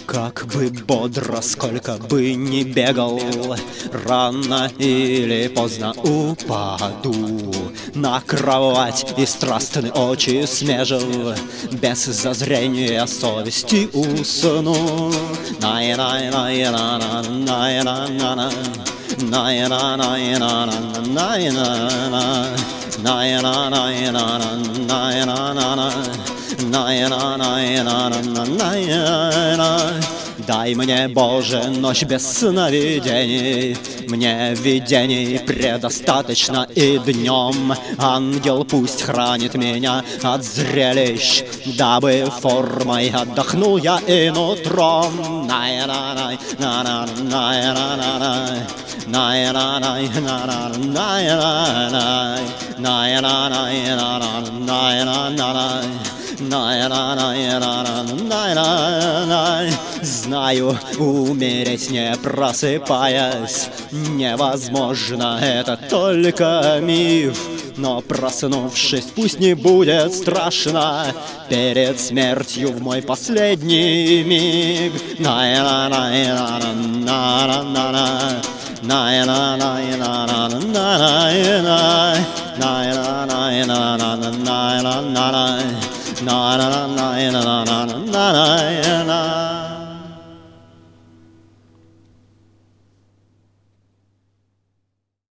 Как бы бодро, сколько бы ни бегал, рано или поздно упаду на кровать и страстные очи смежил, без зазрения совести усну. Най-най-най-на-на-най-на-на-на, най-на-най-на-на-най-на-на, най-на-най-на-на-най-на-на, най-на-най-на-на-най-на. Дай мне, Боже, ночь без сновидений, мне видений предостаточно и днем. Ангел пусть хранит меня от зрелищ, дабы формой отдохнул я и нутром. Най-на-най, на-на-най-на-на-най, най-на-най-на-на-най, най-на-най-на-на-най-на-най. Знаю, умереть не просыпаясь невозможно, это только миф. Но проснувшись, пусть не будет страшно перед смертью в мой последний миг.